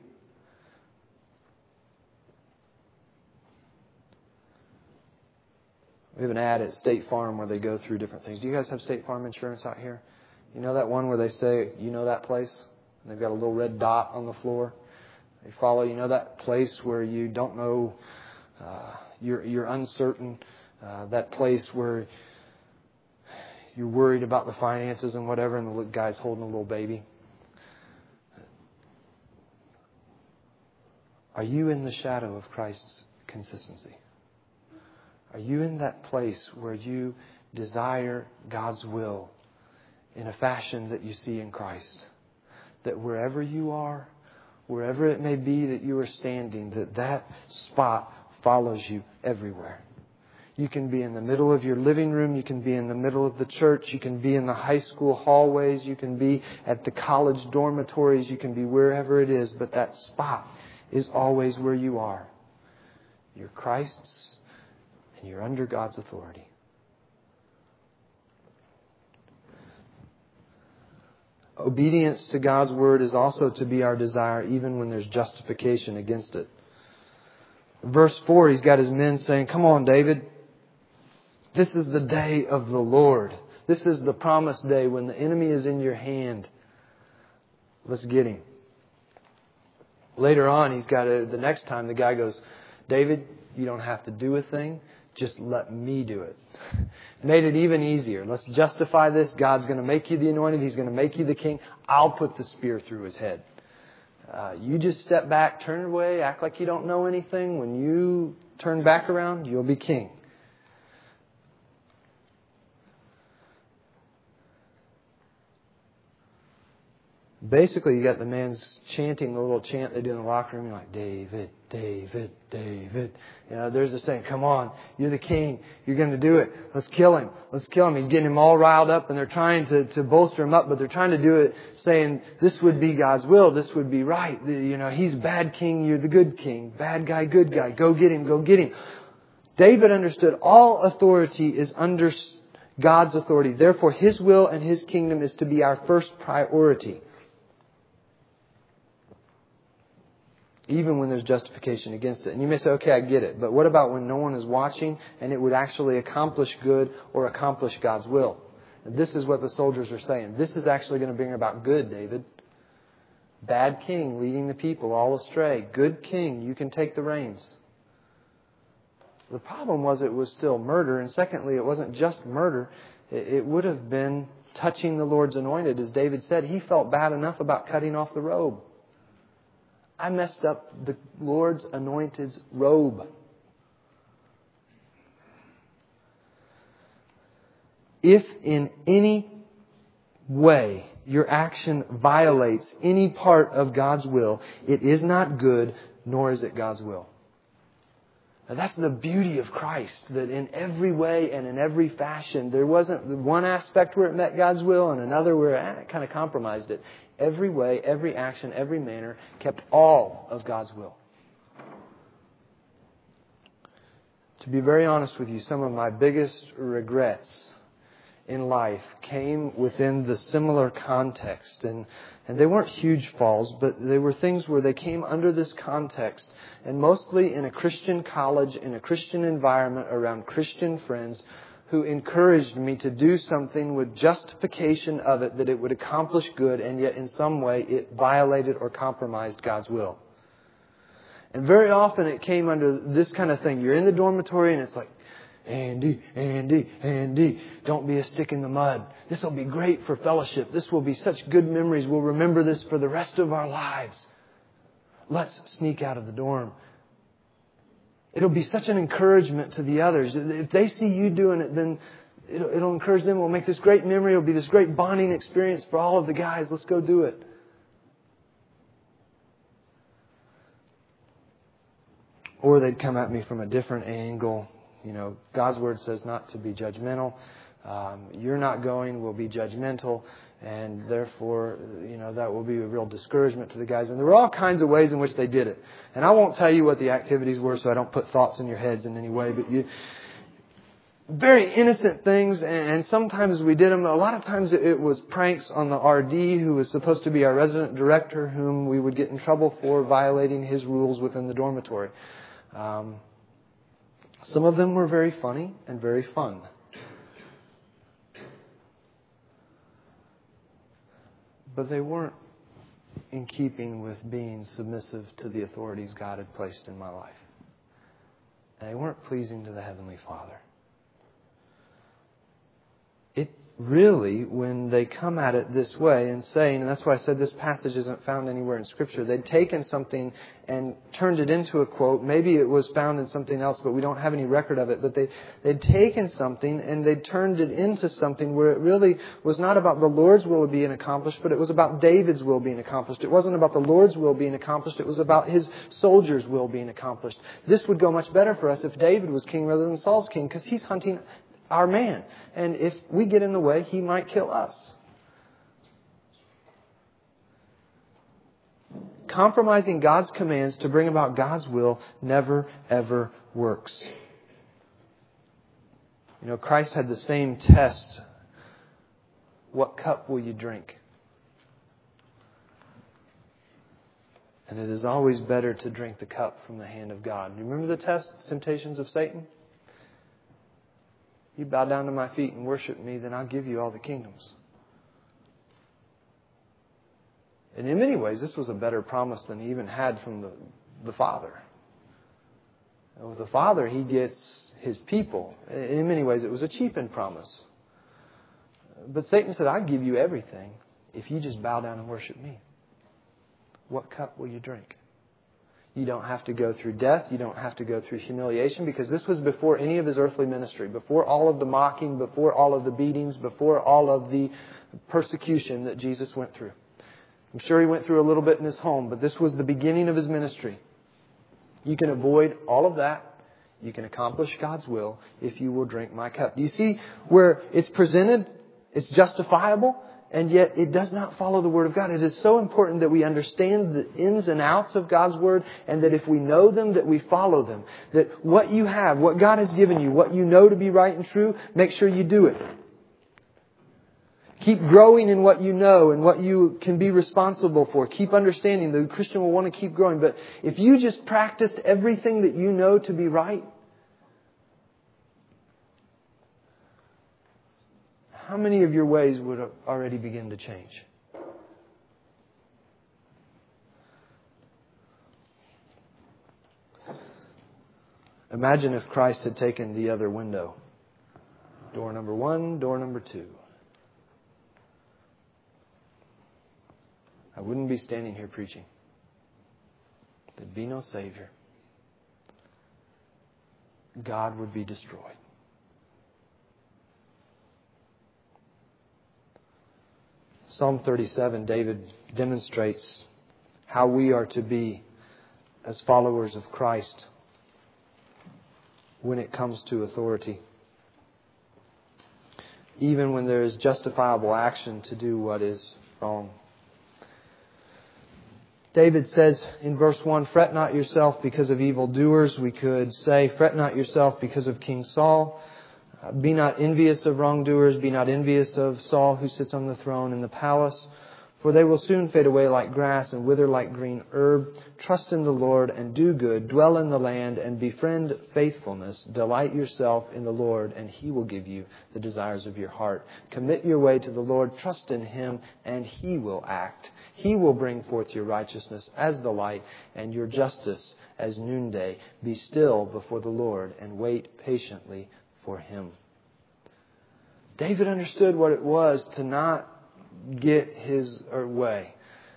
We have an ad at State Farm where they go through different things. Do you guys have State Farm insurance out here? You know that one where they say, you know that place? And they've got a little red dot on the floor. They follow, you know that place where you don't know, uh, you're, you're uncertain. Uh, that place where you're worried about the finances and whatever, and the guy's holding a little baby. Are you in the shadow of Christ's consistency? Are you in that place where you desire God's will in a fashion that you see in Christ? That wherever you are, wherever it may be that you are standing, that that spot follows you everywhere. You can be in the middle of your living room. You can be in the middle of the church. You can be in the high school hallways. You can be at the college dormitories. You can be wherever it is. But that spot is always where you are. You're Christ's and you're under God's authority. Obedience to God's Word is also to be our desire even when there's justification against it. Verse four, he's got his men saying, come on, David. This is the day of the Lord. This is the promised day when the enemy is in your hand. Let's get him. Later on, he's got a, the next time the guy goes, David, you don't have to do a thing. Just let me do it. Made it even easier. Let's justify this. God's going to make you the anointed. He's going to make you the king. I'll put the spear through his head. Uh, you just step back, turn away, act like you don't know anything. When you turn back around, you'll be king. basically, you got the man's chanting the little chant they do in the locker room. You're like, David, David, David. You know, there's this saying, come on, you're the king. You're going to do it. Let's kill him. Let's kill him. He's getting him all riled up, and they're trying to, to bolster him up, but they're trying to do it saying, this would be God's will. This would be right. You know, he's bad king. You're the good king. Bad guy, good guy. Go get him. Go get him. David understood all authority is under God's authority. Therefore, His will and His kingdom is to be our first priority. Even when there's justification against it. And you may say, okay, I get it. But what about when no one is watching and it would actually accomplish good or accomplish God's will? And this is what the soldiers are saying. This is actually going to bring about good, David. Bad king leading the people all astray. Good king, you can take the reins. The problem was it was still murder. And secondly, it wasn't just murder. It would have been touching the Lord's anointed. As David said, he felt bad enough about cutting off the robe. I messed up the Lord's anointed's robe. If in any way your action violates any part of God's will, it is not good, nor is it God's will. Now that's the beauty of Christ, that in every way and in every fashion, there wasn't one aspect where it met God's will and another where it kind of compromised it. Every way, every action, every manner kept all of God's will. To be very honest with you, some of my biggest regrets in life came within the similar context. And, and they weren't huge falls, but they were things where they came under this context. And mostly in a Christian college, in a Christian environment, around Christian friends who encouraged me to do something with justification of it, that it would accomplish good, and yet in some way it violated or compromised God's will. And very often it came under this kind of thing. You're in the dormitory and it's like, Andy, Andy, Andy, don't be a stick in the mud. This will be great for fellowship. This will be such good memories. We'll remember this for the rest of our lives. Let's sneak out of the dorm. It'll be such an encouragement to the others. If they see you doing it, then it'll, it'll encourage them. We'll make this great memory. It'll be this great bonding experience for all of the guys. Let's go do it. Or they'd come at me from a different angle. You know, God's Word says not to be judgmental. Um, you're not going, we'll be judgmental. And therefore, you know, that will be a real discouragement to the guys. And there were all kinds of ways in which they did it. And I won't tell you what the activities were so I don't put thoughts in your heads in any way. But you, very innocent things. And sometimes we did them. A lot of times it was pranks on the R D, who was supposed to be our resident director, whom we would get in trouble for violating his rules within the dormitory. Um, some of them were very funny and very fun. But they weren't in keeping with being submissive to the authorities God had placed in my life. And they weren't pleasing to the Heavenly Father. It really, when they come at it this way and saying, and that's why I said this passage isn't found anywhere in Scripture, they'd taken something and turned it into a quote. Maybe it was found in something else, but we don't have any record of it. But they, they'd taken something and they'd turned it into something where it really was not about the Lord's will being accomplished, but it was about David's will being accomplished. It wasn't about the Lord's will being accomplished. It was about his soldiers' will being accomplished. This would go much better for us if David was king rather than Saul's king, because he's hunting our man. And if we get in the way, he might kill us. Compromising God's commands to bring about God's will never, ever works. You know, Christ had the same test. What cup will you drink? And it is always better to drink the cup from the hand of God. Do you remember the test, the temptations of Satan? You bow down to my feet and worship me, then I'll give you all the kingdoms. And in many ways, this was a better promise than he even had from the, the Father. And with the Father, he gets his people. In many ways, it was a cheapened promise. But Satan said, I'll give you everything if you just bow down and worship me. What cup will you drink? You don't have to go through death. You don't have to go through humiliation, because this was before any of his earthly ministry, before all of the mocking, before all of the beatings, before all of the persecution that Jesus went through. I'm sure he went through a little bit in his home, but this was the beginning of his ministry. You can avoid all of that. You can accomplish God's will if you will drink my cup. Do you see where it's presented? It's justifiable, and yet it does not follow the Word of God. It is so important that we understand the ins and outs of God's Word, and that if we know them, that we follow them. That what you have, what God has given you, what you know to be right and true, make sure you do it. Keep growing in what you know and what you can be responsible for. Keep understanding. The Christian will want to keep growing. But if you just practiced everything that you know to be right, how many of your ways would already begin to change? Imagine if Christ had taken the other window. Door number one, door number two. I wouldn't be standing here preaching. There'd be no Savior. God would be destroyed. Psalm thirty-seven, David demonstrates how we are to be as followers of Christ when it comes to authority. Even when there is justifiable action to do what is wrong. David says in verse one, fret not yourself because of evildoers. We could say, fret not yourself because of King Saul. Uh, be not envious of wrongdoers. Be not envious of Saul who sits on the throne in the palace. For they will soon fade away like grass and wither like green herb. Trust in the Lord and do good. Dwell in the land and befriend faithfulness. Delight yourself in the Lord and He will give you the desires of your heart. Commit your way to the Lord. Trust in Him and He will act. He will bring forth your righteousness as the light and your justice as noonday. Be still before the Lord and wait patiently for Him. David understood what it was to not get his way.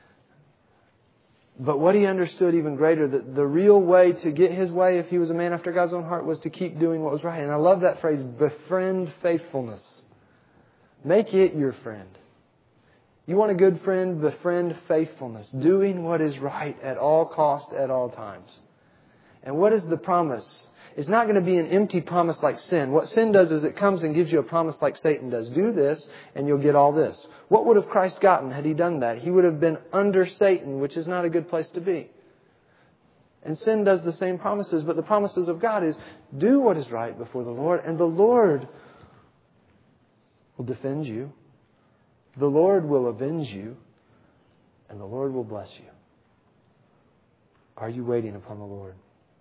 But what he understood even greater, that the real way to get his way, if he was a man after God's own heart, was to keep doing what was right. And I love that phrase, befriend faithfulness. Make it your friend. You want a good friend? Befriend faithfulness. Doing what is right at all costs, at all times. And what is the promise? It's not going to be an empty promise like sin. What sin does is it comes and gives you a promise like Satan does. Do this and you'll get all this. What would have Christ gotten had He done that? He would have been under Satan, which is not a good place to be. And sin does the same promises, but the promises of God is do what is right before the Lord, and the Lord will defend you. The Lord will avenge you, and the Lord will bless you. Are you waiting upon the Lord?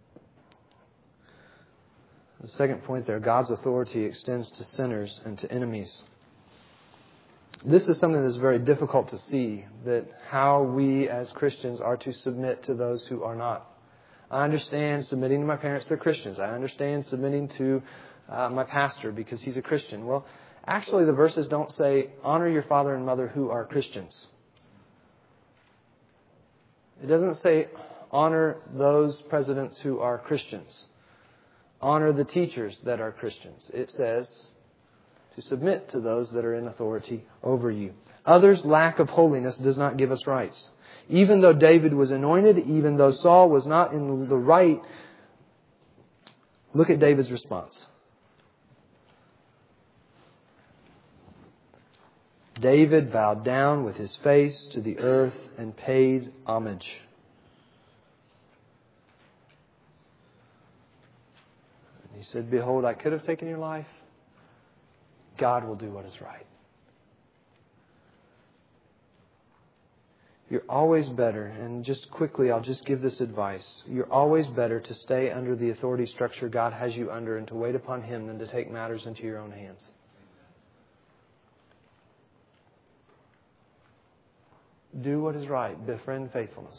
The second point there, God's authority extends to sinners and to enemies. This is something that's very difficult to see, that how we as Christians are to submit to those who are not. I understand submitting to my parents, they're Christians. I understand submitting to uh, my pastor because he's a Christian. Well, actually the verses don't say, honor your father and mother who are Christians. It doesn't say, honor those presidents who are Christians. Honor the teachers that are Christians. It says to submit to those that are in authority over you. Others' lack of holiness does not give us rights. Even though David was anointed, even though Saul was not in the right, look at David's response. David bowed down with his face to the earth and paid homage. He said, behold, I could have taken your life. God will do what is right. You're always better, and just quickly, I'll just give this advice. You're always better to stay under the authority structure God has you under and to wait upon Him than to take matters into your own hands. Do what is right. Befriend faithfulness.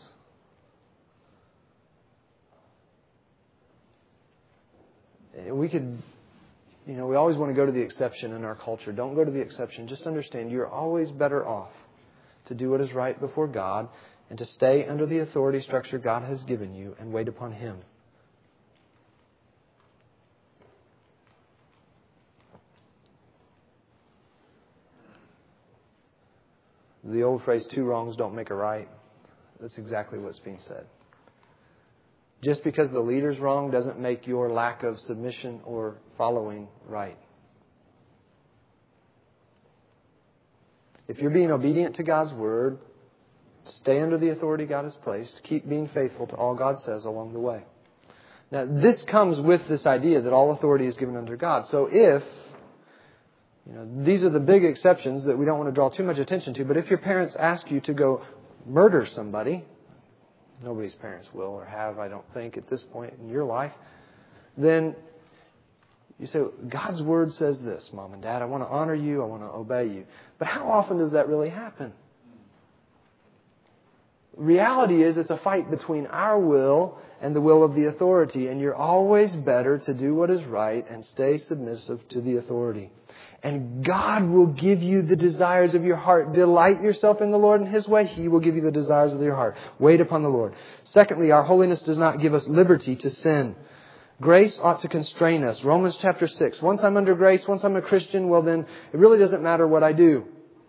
We could, you know, we always want to go to the exception in our culture. Don't go to the exception. Just understand you're always better off to do what is right before God and to stay under the authority structure God has given you and wait upon Him. The old phrase, two wrongs don't make a right. That's exactly what's being said. Just because the leader's wrong doesn't make your lack of submission or following right. If you're being obedient to God's Word, stay under the authority God has placed. Keep being faithful to all God says along the way. Now, this comes with this idea that all authority is given under God. So if, you know, these are the big exceptions that we don't want to draw too much attention to, but if your parents ask you to go murder somebody, nobody's parents will or have, I don't think, at this point in your life, then you say, God's Word says this, Mom and Dad, I want to honor you, I want to obey you. But how often does that really happen? Reality is it's a fight between our will and the will of the authority. And you're always better to do what is right and stay submissive to the authority. And God will give you the desires of your heart. Delight yourself in the Lord in His way. He will give you the desires of your heart. Wait upon the Lord. Secondly, our holiness does not give us liberty to sin. Grace ought to constrain us. Romans chapter six. Once I'm under grace, once I'm a Christian, well then it really doesn't matter what I do.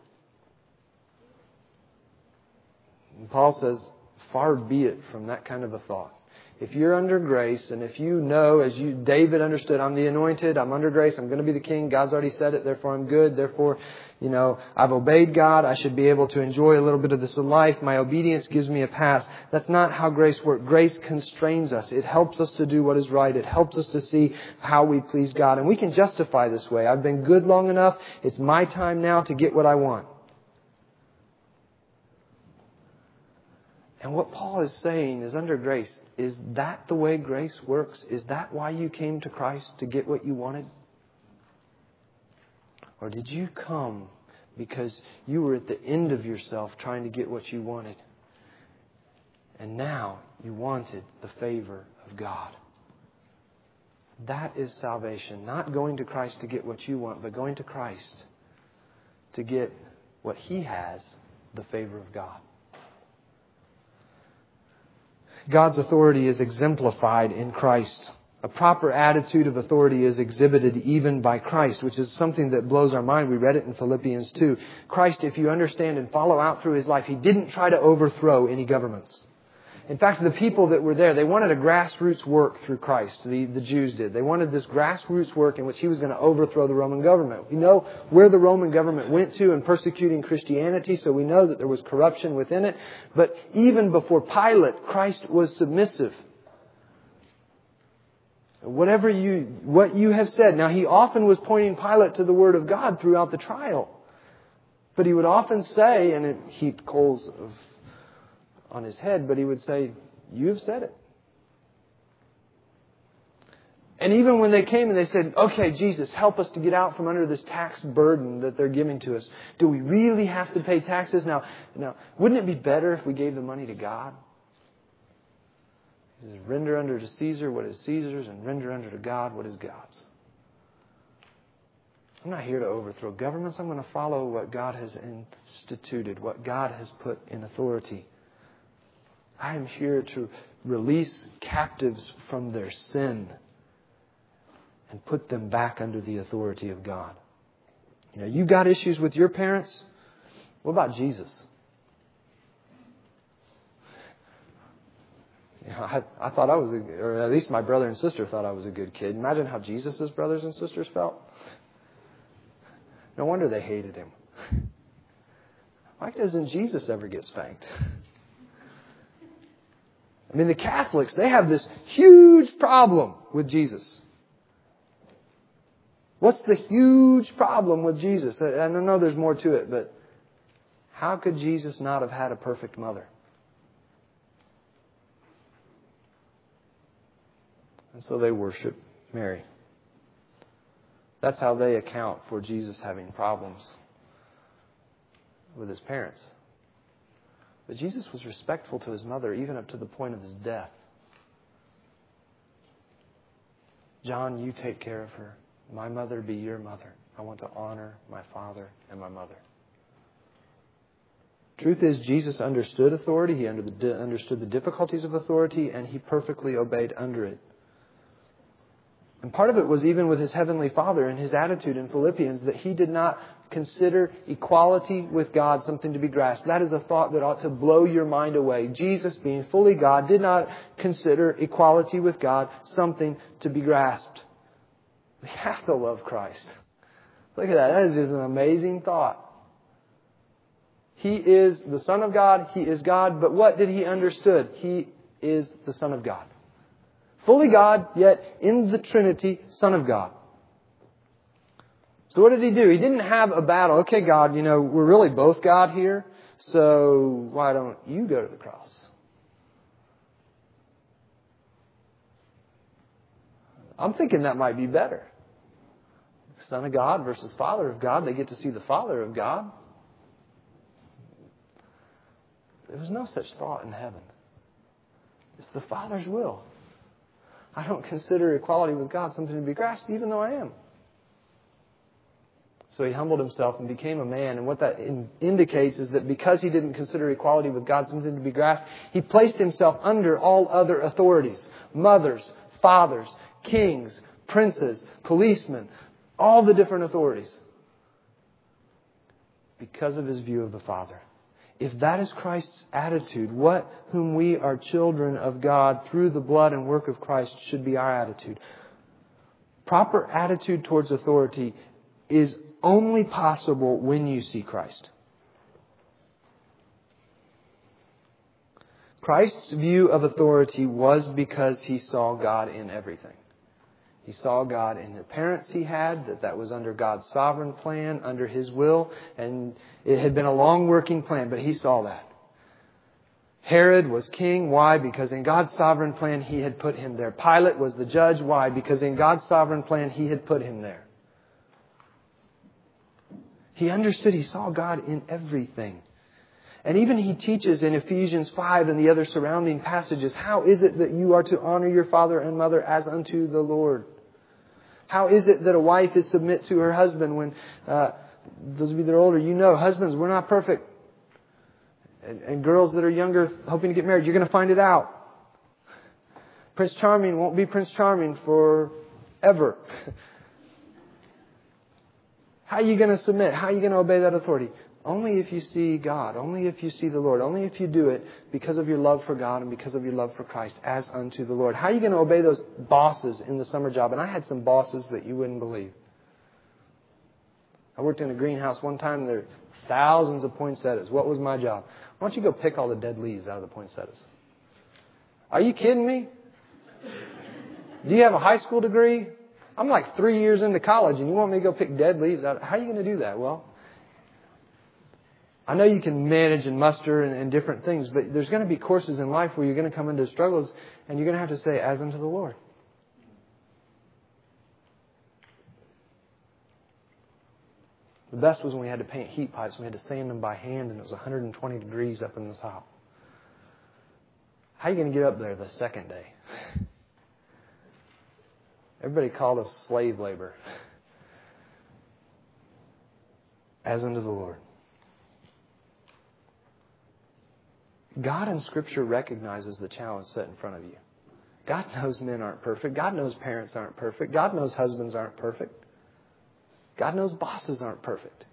And Paul says, far be it from that kind of a thought. If you're under grace, and if you know, as you David understood, I'm the anointed, I'm under grace, I'm going to be the king, God's already said it, therefore I'm good, therefore, you know, I've obeyed God, I should be able to enjoy a little bit of this in life, my obedience gives me a pass. That's not how grace works. Grace constrains us. It helps us to do what is right. It helps us to see how we please God. And we can justify this way. I've been good long enough, it's my time now to get what I want. And what Paul is saying is under grace. Is that the way grace works? Is that why you came to Christ, to get what you wanted? Or did you come because you were at the end of yourself trying to get what you wanted? And now you wanted the favor of God. That is salvation. Not going to Christ to get what you want, but going to Christ to get what He has, the favor of God. God's authority is exemplified in Christ. A proper attitude of authority is exhibited even by Christ, which is something that blows our mind. We read it in Philippians two. Christ, if you understand and follow out through His life, He didn't try to overthrow any governments. In fact, the people that were there, they wanted a grassroots work through Christ. The, the Jews did. They wanted this grassroots work in which He was going to overthrow the Roman government. We know where the Roman government went to in persecuting Christianity, so we know that there was corruption within it. But even before Pilate, Christ was submissive. Whatever you, what you have said. Now, He often was pointing Pilate to the Word of God throughout the trial. But He would often say, and it heaped coals of on His head, but He would say, you have said it. And even when they came and they said, okay, Jesus, help us to get out from under this tax burden that they're giving to us. Do we really have to pay taxes? Now, now wouldn't it be better if we gave the money to God? He says, render unto to Caesar what is Caesar's and render unto to God what is God's. I'm not here to overthrow governments. I'm going to follow what God has instituted, what God has put in authority. I am here to release captives from their sin and put them back under the authority of God. You know, you got issues with your parents? What about Jesus? You know, I, I thought I was, a, or at least my brother and sister thought I was a good kid. Imagine how Jesus' brothers and sisters felt. No wonder they hated Him. Why doesn't Jesus ever get spanked? I mean, the Catholics, they have this huge problem with Jesus. What's the huge problem with Jesus? I know there's more to it, but how could Jesus not have had a perfect mother? And so they worship Mary. That's how they account for Jesus having problems with His parents. But Jesus was respectful to His mother even up to the point of His death. John, you take care of her. My mother be your mother. I want to honor my father and my mother. Truth is, Jesus understood authority. He understood the difficulties of authority, and He perfectly obeyed under it. And part of it was even with His Heavenly Father and His attitude in Philippians that He did not consider equality with God something to be grasped. That is a thought that ought to blow your mind away. Jesus, being fully God, did not consider equality with God something to be grasped. We have to love Christ. Look at that. That is just an amazing thought. He is the Son of God. He is God. But what did He understood? He is the Son of God. Fully God, yet in the Trinity, Son of God. So what did He do? He didn't have a battle. Okay, God, you know, we're really both God here, so why don't you go to the cross? I'm thinking that might be better. Son of God versus Father of God. They get to see the Father of God. There was no such thought in heaven. It's the Father's will. I don't consider equality with God something to be grasped, even though I am. So He humbled Himself and became a man. And what that in, indicates is that because He didn't consider equality with God something to be grasped, He placed Himself under all other authorities. Mothers, fathers, kings, princes, policemen, all the different authorities. Because of His view of the Father. If that is Christ's attitude, what whom we are children of God through the blood and work of Christ should be our attitude. Proper attitude towards authority is only possible when you see Christ. Christ's view of authority was because He saw God in everything. He saw God in the parents He had, that that was under God's sovereign plan, under His will, and it had been a long working plan, but He saw that. Herod was king. Why? Because in God's sovereign plan He had put him there. Pilate was the judge. Why? Because in God's sovereign plan He had put him there. He understood, he saw God in everything. And even he teaches in Ephesians five and the other surrounding passages, how is it that you are to honor your father and mother as unto the Lord? How is it that a wife is submit to her husband when, uh, those of you that are older, you know, husbands, we're not perfect. And, and girls that are younger, hoping to get married, you're going to find it out. Prince Charming won't be Prince Charming forever. How are you going to submit? How are you going to obey that authority? Only if you see God. Only if you see the Lord. Only if you do it because of your love for God and because of your love for Christ as unto the Lord. How are you going to obey those bosses in the summer job? And I had some bosses that you wouldn't believe. I worked in a greenhouse one time and there were thousands of poinsettias. What was my job? Why don't you go pick all the dead leaves out of the poinsettias? Are you kidding me? Do you have a high school degree? I'm like three years into college and you want me to go pick dead leaves out? How are you going to do that? Well, I know you can manage and muster and, and different things, but there's going to be courses in life where you're going to come into struggles and you're going to have to say, as unto the Lord. The best was when we had to paint heat pipes and we had to sand them by hand and it was one hundred twenty degrees up in the top. How are you going to get up there the second day? Everybody called us slave labor. As unto the Lord. God in Scripture recognizes the challenge set in front of you. God knows men aren't perfect. God knows parents aren't perfect. God knows husbands aren't perfect. God knows bosses aren't perfect.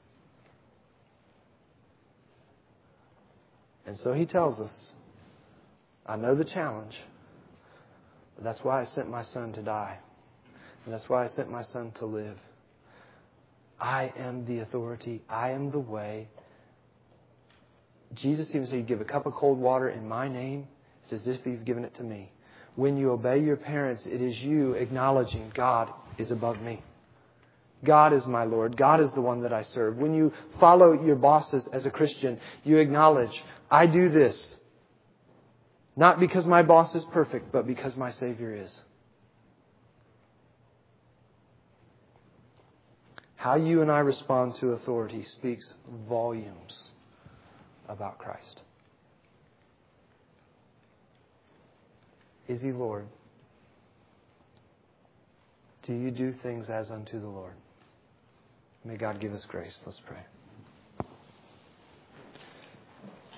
And so He tells us, I know the challenge, but that's why I sent my Son to die. And that's why I sent my Son to live. I am the authority. I am the way. Jesus even said, you give a cup of cold water in my name. It's as if you've given it to me. When you obey your parents, it is you acknowledging God is above me. God is my Lord. God is the one that I serve. When you follow your bosses as a Christian, you acknowledge, I do this. Not because my boss is perfect, but because my Savior is. How you and I respond to authority speaks volumes about Christ. Is He Lord? Do you do things as unto the Lord? May God give us grace. Let's pray.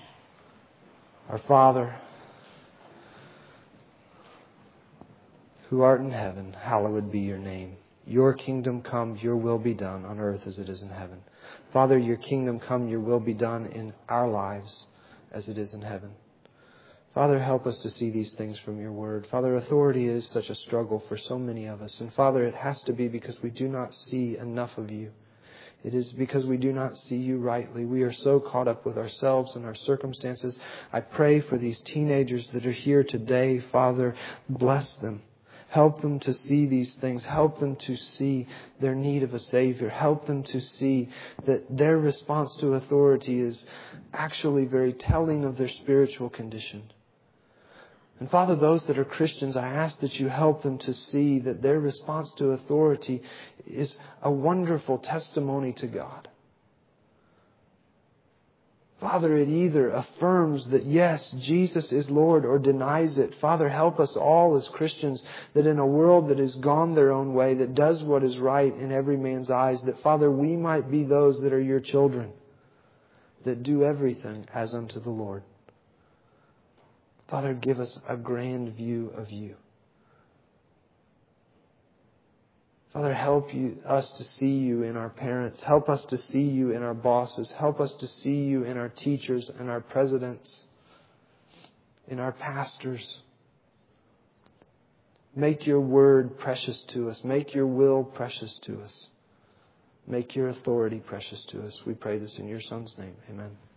Our Father, who art in heaven, hallowed be your name. Your kingdom come, your will be done on earth as it is in heaven. Father, your kingdom come, your will be done in our lives as it is in heaven. Father, help us to see these things from your word. Father, authority is such a struggle for so many of us. And Father, it has to be because we do not see enough of you. It is because we do not see you rightly. We are so caught up with ourselves and our circumstances. I pray for these teenagers that are here today. Father, bless them. Help them to see these things. Help them to see their need of a Savior. Help them to see that their response to authority is actually very telling of their spiritual condition. And Father, those that are Christians, I ask that you help them to see that their response to authority is a wonderful testimony to God. Father, it either affirms that yes, Jesus is Lord, or denies it. Father, help us all as Christians that in a world that has gone their own way, that does what is right in every man's eyes, that Father, we might be those that are your children, that do everything as unto the Lord. Father, give us a grand view of you. Father, help you, us to see you in our parents. Help us to see you in our bosses. Help us to see you in our teachers and our presidents, in our pastors. Make your word precious to us. Make your will precious to us. Make your authority precious to us. We pray this in your Son's name. Amen.